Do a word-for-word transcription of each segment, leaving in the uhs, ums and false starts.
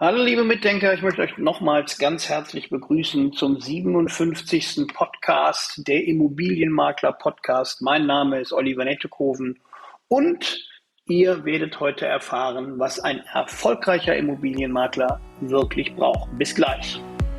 Hallo liebe Mitdenker, ich möchte euch nochmals ganz herzlich begrüßen zum siebenundfünfzigsten Podcast, der Immobilienmakler-Podcast. Mein Name ist Oliver Nettekoven und ihr werdet heute erfahren, was ein erfolgreicher Immobilienmakler wirklich braucht. Bis gleich.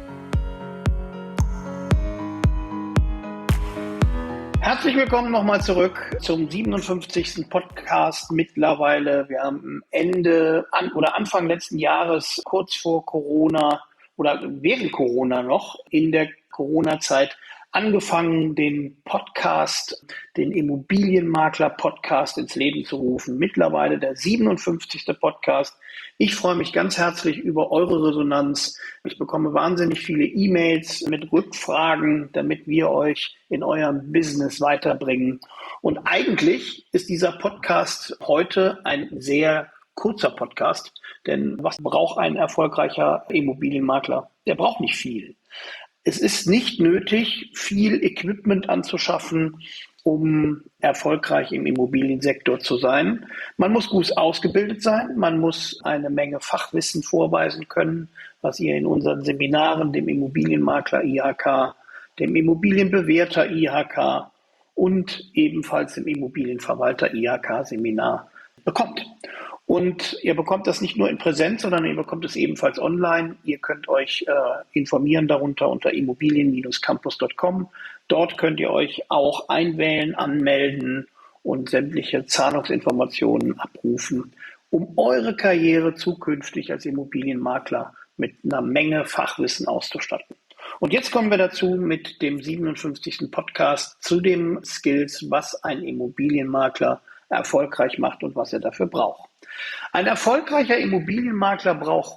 Herzlich willkommen nochmal zurück zum siebenundfünfzigsten Podcast mittlerweile. Wir haben Ende an, oder Anfang letzten Jahres, kurz vor Corona oder während Corona noch, in der Corona-Zeit angefangen, den Podcast, den Immobilienmakler-Podcast ins Leben zu rufen. Mittlerweile der siebenundfünfzigste Podcast. Ich freue mich ganz herzlich über eure Resonanz. Ich bekomme wahnsinnig viele E-Mails mit Rückfragen, damit wir euch in eurem Business weiterbringen. Und eigentlich ist dieser Podcast heute ein sehr kurzer Podcast, denn was braucht ein erfolgreicher Immobilienmakler? Der braucht nicht viel. Es ist nicht nötig, viel Equipment anzuschaffen, um erfolgreich im Immobiliensektor zu sein. Man muss gut ausgebildet sein, man muss eine Menge Fachwissen vorweisen können, was ihr in unseren Seminaren, dem Immobilienmakler I H K, dem Immobilienbewerter I H K und ebenfalls dem Immobilienverwalter I H K-Seminar bekommt. Und ihr bekommt das nicht nur in Präsenz, sondern ihr bekommt es ebenfalls online. Ihr könnt euch äh, informieren darunter unter immobilien Bindestrich campus Punkt com. Dort könnt ihr euch auch einwählen, anmelden und sämtliche Zahlungsinformationen abrufen, um eure Karriere zukünftig als Immobilienmakler mit einer Menge Fachwissen auszustatten. Und jetzt kommen wir dazu mit dem siebenundfünfzigsten Podcast zu den Skills, was ein Immobilienmakler erfolgreich macht und was er dafür braucht. Ein erfolgreicher Immobilienmakler braucht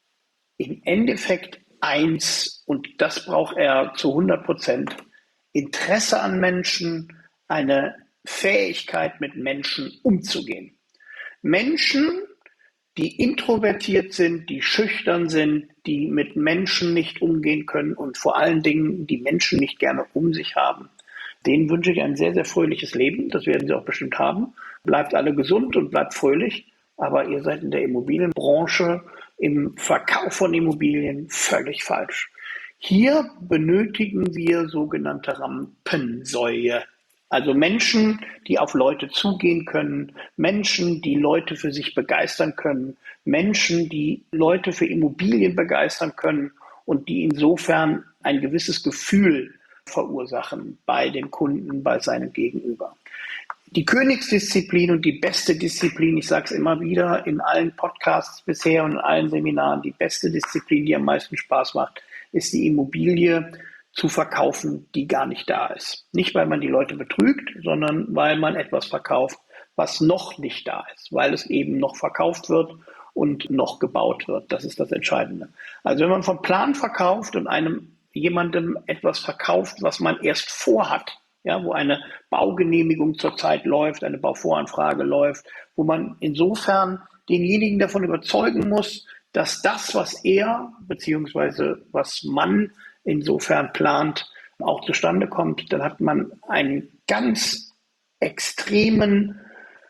im Endeffekt eins, und das braucht er zu hundert Prozent: Interesse an Menschen, eine Fähigkeit, mit Menschen umzugehen. Menschen, die introvertiert sind, die schüchtern sind, die mit Menschen nicht umgehen können und vor allen Dingen die Menschen nicht gerne um sich haben, denen wünsche ich ein sehr, sehr fröhliches Leben. Das werden sie auch bestimmt haben. Bleibt alle gesund und bleibt fröhlich. Aber ihr seid in der Immobilienbranche, im Verkauf von Immobilien völlig falsch. Hier benötigen wir sogenannte Rampensäue. Also Menschen, die auf Leute zugehen können, Menschen, die Leute für sich begeistern können, Menschen, die Leute für Immobilien begeistern können und die insofern ein gewisses Gefühl verursachen bei den Kunden, bei seinem Gegenüber. Die Königsdisziplin und die beste Disziplin, ich sage es immer wieder in allen Podcasts bisher und in allen Seminaren, die beste Disziplin, die am meisten Spaß macht, ist die Immobilie zu verkaufen, die gar nicht da ist. Nicht, weil man die Leute betrügt, sondern weil man etwas verkauft, was noch nicht da ist, weil es eben noch verkauft wird und noch gebaut wird. Das ist das Entscheidende. Also wenn man vom Plan verkauft und einem jemandem etwas verkauft, was man erst vorhat, ja, wo eine Baugenehmigung zurzeit läuft, eine Bauvoranfrage läuft, wo man insofern denjenigen davon überzeugen muss, dass das, was er bzw. was man insofern plant, auch zustande kommt, dann hat man einen ganz extremen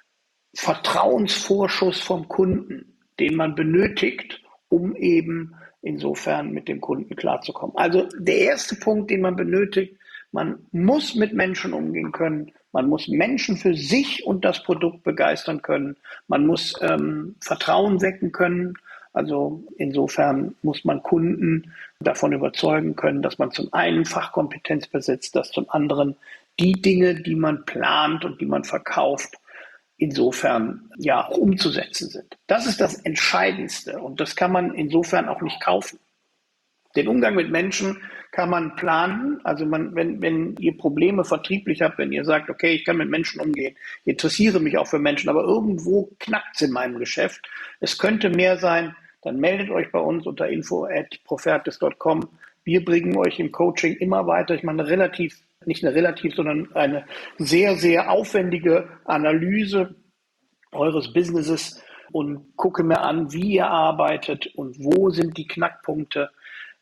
Vertrauensvorschuss vom Kunden, den man benötigt, um eben insofern mit dem Kunden klarzukommen. Also der erste Punkt, den man benötigt: Man muss mit Menschen umgehen können. Man muss Menschen für sich und das Produkt begeistern können. Man muss ähm, Vertrauen wecken können. Also insofern muss man Kunden davon überzeugen können, dass man zum einen Fachkompetenz besitzt, dass zum anderen die Dinge, die man plant und die man verkauft, insofern ja auch umzusetzen sind. Das ist das Entscheidendste und das kann man insofern auch nicht kaufen. Den Umgang mit Menschen kann man planen. Also man, wenn, wenn ihr Probleme vertrieblich habt, wenn ihr sagt, okay, ich kann mit Menschen umgehen, ich interessiere mich auch für Menschen, aber irgendwo knackt es in meinem Geschäft, es könnte mehr sein, dann meldet euch bei uns unter info at profertis Punkt com. Wir bringen euch im Coaching immer weiter. Ich mache eine relativ, nicht eine relativ, sondern eine sehr, sehr aufwendige Analyse eures Businesses und gucke mir an, wie ihr arbeitet und wo sind die Knackpunkte.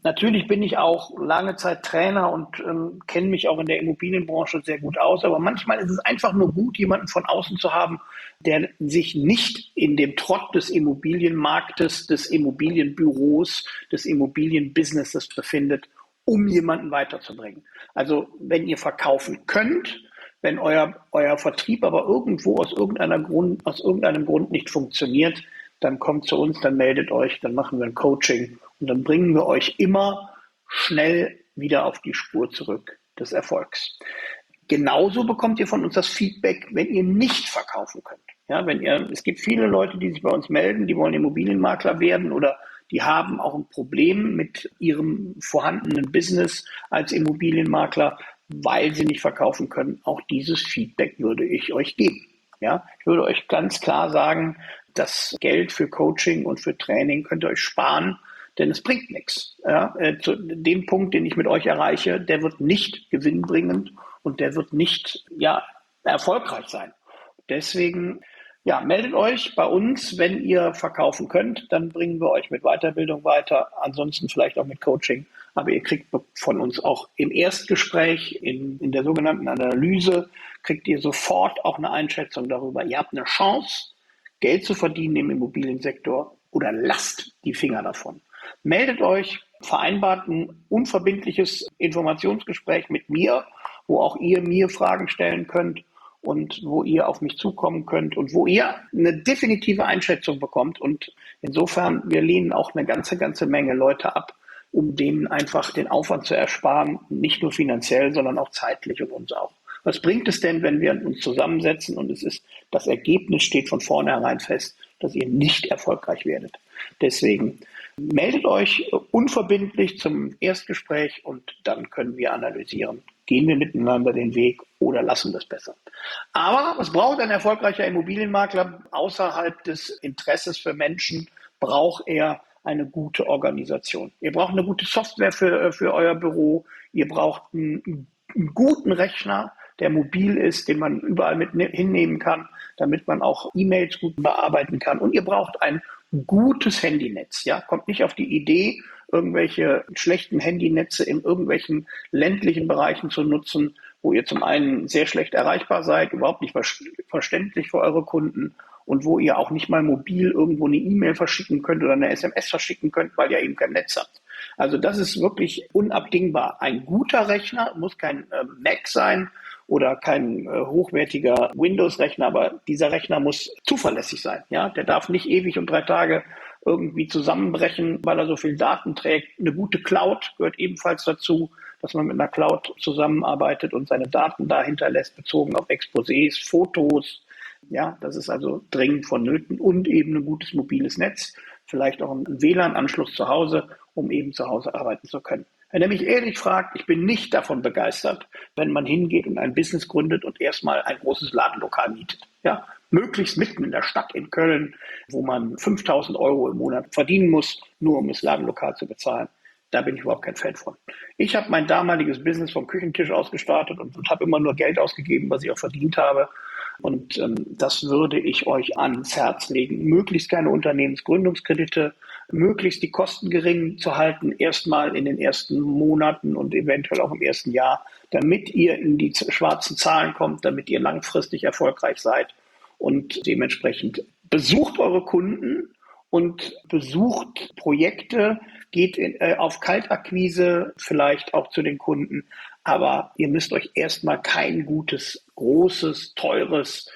Natürlich bin ich auch lange Zeit Trainer und ähm, kenne mich auch in der Immobilienbranche sehr gut aus. Aber manchmal ist es einfach nur gut, jemanden von außen zu haben, der sich nicht in dem Trott des Immobilienmarktes, des Immobilienbüros, des Immobilienbusinesses befindet, um jemanden weiterzubringen. Also wenn ihr verkaufen könnt, wenn euer, euer Vertrieb aber irgendwo aus, irgendeiner Grund, aus irgendeinem Grund nicht funktioniert, dann kommt zu uns, dann meldet euch, dann machen wir ein Coaching und dann bringen wir euch immer schnell wieder auf die Spur zurück des Erfolgs. Genauso bekommt ihr von uns das Feedback, wenn ihr nicht verkaufen könnt. Ja, wenn ihr, es gibt viele Leute, die sich bei uns melden, die wollen Immobilienmakler werden oder die haben auch ein Problem mit ihrem vorhandenen Business als Immobilienmakler, weil sie nicht verkaufen können. Auch dieses Feedback würde ich euch geben. Ja, ich würde euch ganz klar sagen, das Geld für Coaching und für Training könnt ihr euch sparen, denn es bringt nichts. Ja, äh, zu dem Punkt, den ich mit euch erreiche, der wird nicht gewinnbringend und der wird nicht, ja, erfolgreich sein. Deswegen, ja, meldet euch bei uns, wenn ihr verkaufen könnt, dann bringen wir euch mit Weiterbildung weiter, ansonsten vielleicht auch mit Coaching. Aber ihr kriegt von uns auch im Erstgespräch, in, in der sogenannten Analyse, kriegt ihr sofort auch eine Einschätzung darüber. Ihr habt eine Chance, Geld zu verdienen im Immobiliensektor oder lasst die Finger davon. Meldet euch, vereinbart ein unverbindliches Informationsgespräch mit mir, wo auch ihr mir Fragen stellen könnt und wo ihr auf mich zukommen könnt und wo ihr eine definitive Einschätzung bekommt. Und insofern, wir lehnen auch eine ganze, ganze Menge Leute ab, um denen einfach den Aufwand zu ersparen, nicht nur finanziell, sondern auch zeitlich und uns auch. Was bringt es denn, wenn wir uns zusammensetzen und es ist, das Ergebnis steht von vornherein fest, dass ihr nicht erfolgreich werdet? Deswegen meldet euch unverbindlich zum Erstgespräch und dann können wir analysieren, gehen wir miteinander den Weg oder lassen das besser. Aber was braucht ein erfolgreicher Immobilienmakler außerhalb des Interesses für Menschen? Braucht er eine gute Organisation. Ihr braucht eine gute Software für, für euer Büro. Ihr braucht einen, einen guten Rechner, der mobil ist, den man überall mit hinnehmen kann, damit man auch E-Mails gut bearbeiten kann. Und ihr braucht ein gutes Handynetz. Ja, kommt nicht auf die Idee, irgendwelche schlechten Handynetze in irgendwelchen ländlichen Bereichen zu nutzen, wo ihr zum einen sehr schlecht erreichbar seid, überhaupt nicht verständlich für eure Kunden und wo ihr auch nicht mal mobil irgendwo eine E-Mail verschicken könnt oder eine S M S verschicken könnt, weil ihr eben kein Netz habt. Also das ist wirklich unabdingbar. Ein guter Rechner muss kein äh, Mac sein oder kein äh, hochwertiger Windows-Rechner, aber dieser Rechner muss zuverlässig sein. Ja, der darf nicht ewig und drei Tage irgendwie zusammenbrechen, weil er so viel Daten trägt. Eine gute Cloud gehört ebenfalls dazu, dass man mit einer Cloud zusammenarbeitet und seine Daten da hinterlässt, bezogen auf Exposés, Fotos. Ja, das ist also dringend vonnöten und eben ein gutes mobiles Netz, vielleicht auch ein W L A N-Anschluss zu Hause, um eben zu Hause arbeiten zu können. Wenn er mich ehrlich fragt, ich bin nicht davon begeistert, wenn man hingeht und ein Business gründet und erstmal ein großes Ladenlokal mietet. Ja, möglichst mitten in der Stadt in Köln, wo man fünftausend Euro im Monat verdienen muss, nur um das Ladenlokal zu bezahlen. Da bin ich überhaupt kein Fan von. Ich habe mein damaliges Business vom Küchentisch aus gestartet und, und habe immer nur Geld ausgegeben, was ich auch verdient habe. Und ähm, das würde ich euch ans Herz legen. Möglichst keine Unternehmensgründungskredite, möglichst die Kosten gering zu halten, erstmal in den ersten Monaten und eventuell auch im ersten Jahr, damit ihr in die schwarzen Zahlen kommt, damit ihr langfristig erfolgreich seid. Und dementsprechend besucht eure Kunden und besucht Projekte, geht in, äh, auf Kaltakquise vielleicht auch zu den Kunden. Aber ihr müsst euch erstmal kein gutes, großes, teures,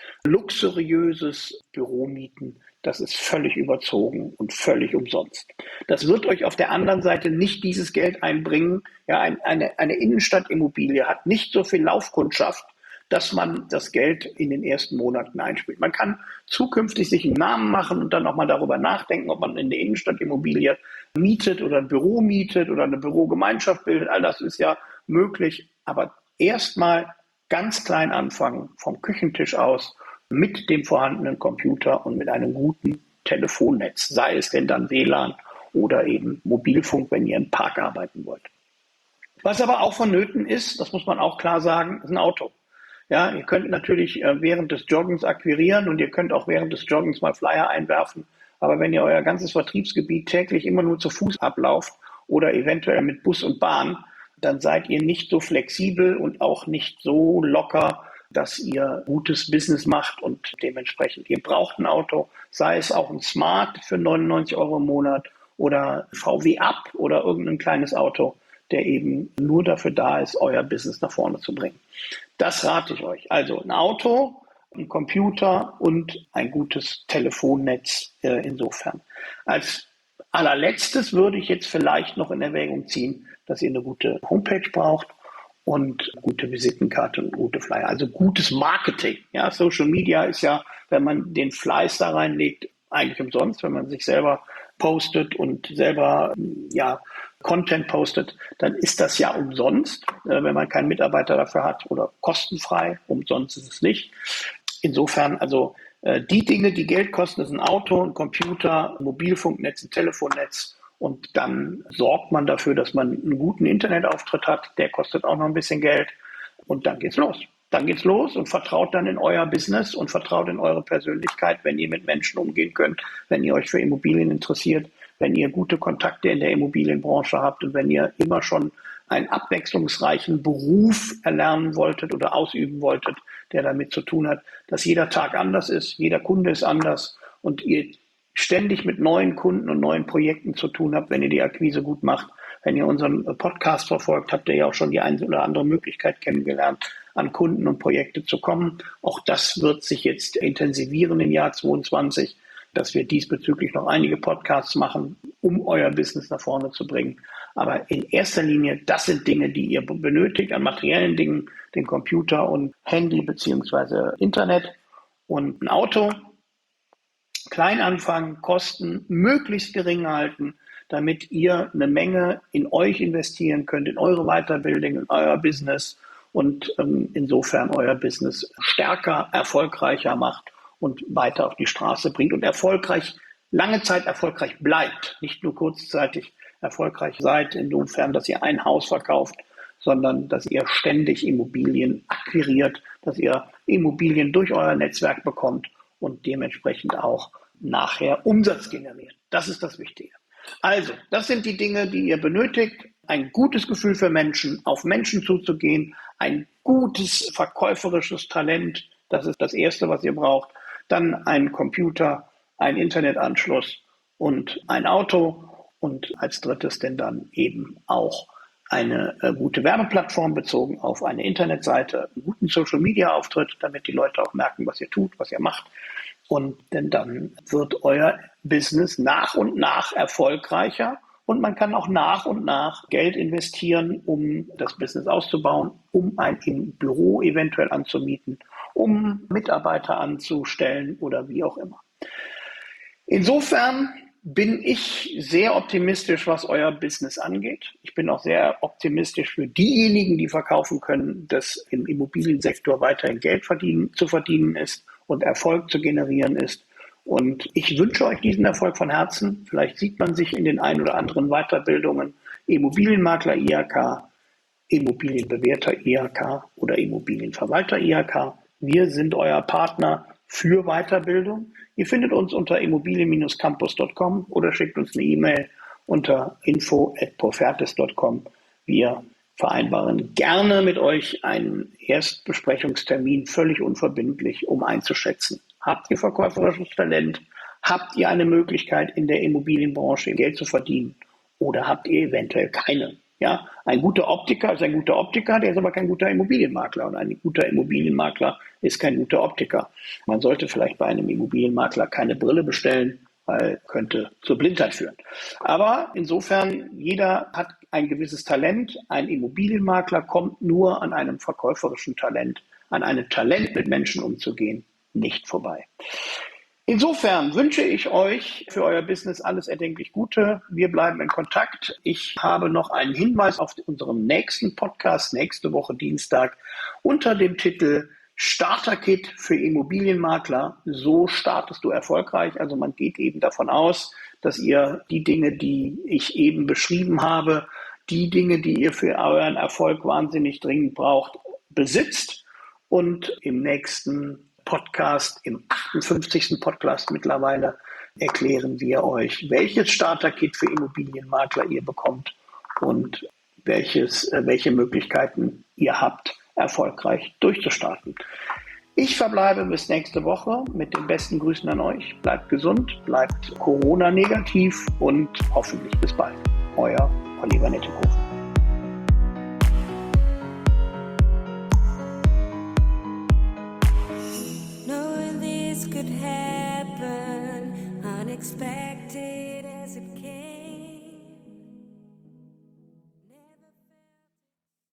luxuriöses Büro mieten. Das ist völlig überzogen und völlig umsonst. Das wird euch auf der anderen Seite nicht dieses Geld einbringen. Ja, ein, eine, eine Innenstadtimmobilie hat nicht so viel Laufkundschaft, dass man das Geld in den ersten Monaten einspielt. Man kann zukünftig sich einen Namen machen und dann auch mal darüber nachdenken, ob man in der Innenstadtimmobilie mietet oder ein Büro mietet oder eine Bürogemeinschaft bildet. All das ist ja möglich, aber erstmal ganz klein anfangen, vom Küchentisch aus, mit dem vorhandenen Computer und mit einem guten Telefonnetz, sei es denn dann W L A N oder eben Mobilfunk, wenn ihr im Park arbeiten wollt. Was aber auch vonnöten ist, das muss man auch klar sagen, ist ein Auto. Ja, ihr könnt natürlich während des Joggens akquirieren und ihr könnt auch während des Joggens mal Flyer einwerfen, aber wenn ihr euer ganzes Vertriebsgebiet täglich immer nur zu Fuß ablauft oder eventuell mit Bus und Bahn, dann seid ihr nicht so flexibel und auch nicht so locker, dass ihr gutes Business macht und dementsprechend, ihr braucht ein Auto, sei es auch ein Smart für neunundneunzig Euro im Monat oder V W Up oder irgendein kleines Auto, der eben nur dafür da ist, euer Business nach vorne zu bringen. Das rate ich euch. Also ein Auto, ein Computer und ein gutes Telefonnetz äh, insofern. Als allerletztes würde ich jetzt vielleicht noch in Erwägung ziehen, dass ihr eine gute Homepage braucht und gute Visitenkarte und gute Flyer. Also gutes Marketing. Ja, Social Media ist ja, wenn man den Fleiß da reinlegt, eigentlich umsonst, wenn man sich selber postet und selber ja Content postet, dann ist das ja umsonst, äh, wenn man keinen Mitarbeiter dafür hat oder kostenfrei. Umsonst ist es nicht. Insofern, also äh, die Dinge, die Geld kosten, ist ein Auto, ein Computer, ein Mobilfunknetz, ein Telefonnetz. Und dann sorgt man dafür, dass man einen guten Internetauftritt hat. Der kostet auch noch ein bisschen Geld. Und dann geht's los. Dann geht's los und vertraut dann in euer Business und vertraut in eure Persönlichkeit, wenn ihr mit Menschen umgehen könnt, wenn ihr euch für Immobilien interessiert, wenn ihr gute Kontakte in der Immobilienbranche habt und wenn ihr immer schon einen abwechslungsreichen Beruf erlernen wolltet oder ausüben wolltet, der damit zu tun hat, dass jeder Tag anders ist, jeder Kunde ist anders und ihr ständig mit neuen Kunden und neuen Projekten zu tun habt, wenn ihr die Akquise gut macht. Wenn ihr unseren Podcast verfolgt, habt ihr ja auch schon die eine oder andere Möglichkeit kennengelernt, an Kunden und Projekte zu kommen. Auch das wird sich jetzt intensivieren im Jahr zweiundzwanzig, dass wir diesbezüglich noch einige Podcasts machen, um euer Business nach vorne zu bringen. Aber in erster Linie, das sind Dinge, die ihr benötigt, an materiellen Dingen, den Computer und Handy beziehungsweise Internet und ein Auto. Klein anfangen, Kosten möglichst gering halten, damit ihr eine Menge in euch investieren könnt, in eure Weiterbildung, in euer Business und ähm, insofern euer Business stärker, erfolgreicher macht und weiter auf die Straße bringt und erfolgreich, lange Zeit erfolgreich bleibt, nicht nur kurzzeitig erfolgreich seid, insofern, dass ihr ein Haus verkauft, sondern dass ihr ständig Immobilien akquiriert, dass ihr Immobilien durch euer Netzwerk bekommt und dementsprechend auch nachher Umsatz generiert. Das ist das Wichtige. Also, das sind die Dinge, die ihr benötigt. Ein gutes Gefühl für Menschen, auf Menschen zuzugehen, ein gutes verkäuferisches Talent, das ist das Erste, was ihr braucht. Dann ein Computer, ein Internetanschluss und ein Auto und als drittes denn dann eben auch eine äh, gute Werbeplattform bezogen auf eine Internetseite, einen guten Social-Media-Auftritt, damit die Leute auch merken, was ihr tut, was ihr macht. Und denn dann wird euer Business nach und nach erfolgreicher und man kann auch nach und nach Geld investieren, um das Business auszubauen, um ein Büro eventuell anzumieten, um Mitarbeiter anzustellen oder wie auch immer. Insofern bin ich sehr optimistisch, was euer Business angeht. Ich bin auch sehr optimistisch für diejenigen, die verkaufen können, dass im Immobiliensektor weiterhin Geld verdienen, zu verdienen ist und Erfolg zu generieren ist. Und ich wünsche euch diesen Erfolg von Herzen. Vielleicht sieht man sich in den ein oder anderen Weiterbildungen Immobilienmakler I H K, Immobilienbewerter I H K oder Immobilienverwalter I H K. Wir sind euer Partner für Weiterbildung. Ihr findet uns unter immobilien Bindestrich campus Punkt com oder schickt uns eine E-Mail unter info at profertis Punkt com. Wir vereinbaren gerne mit euch einen Erstbesprechungstermin, völlig unverbindlich, um einzuschätzen. Habt ihr verkäuferisches Talent? Habt ihr eine Möglichkeit, in der Immobilienbranche Geld zu verdienen? Oder habt ihr eventuell keine? Ja, ein guter Optiker ist ein guter Optiker, der ist aber kein guter Immobilienmakler. Und ein guter Immobilienmakler ist kein guter Optiker. Man sollte vielleicht bei einem Immobilienmakler keine Brille bestellen, weil könnte zur Blindheit führen. Aber insofern, jeder hat ein gewisses Talent. Ein Immobilienmakler kommt nur an einem verkäuferischen Talent, an einem Talent, mit Menschen umzugehen, nicht vorbei. Insofern wünsche ich euch für euer Business alles erdenklich Gute. Wir bleiben in Kontakt. Ich habe noch einen Hinweis auf unserem nächsten Podcast, nächste Woche Dienstag, unter dem Titel Starter-Kit für Immobilienmakler. So startest du erfolgreich. Also man geht eben davon aus, dass ihr die Dinge, die ich eben beschrieben habe, die Dinge, die ihr für euren Erfolg wahnsinnig dringend braucht, besitzt. Und im nächsten Podcast, im achtundfünfzigsten Podcast mittlerweile, erklären wir euch, welches Starter-Kit für Immobilienmakler ihr bekommt und welches, äh, welche Möglichkeiten ihr habt, erfolgreich durchzustarten. Ich verbleibe bis nächste Woche mit den besten Grüßen an euch. Bleibt gesund, bleibt Corona-negativ und hoffentlich bis bald. Euer Oliver Nettekofen. Knowing this could happen, unexpected as it came.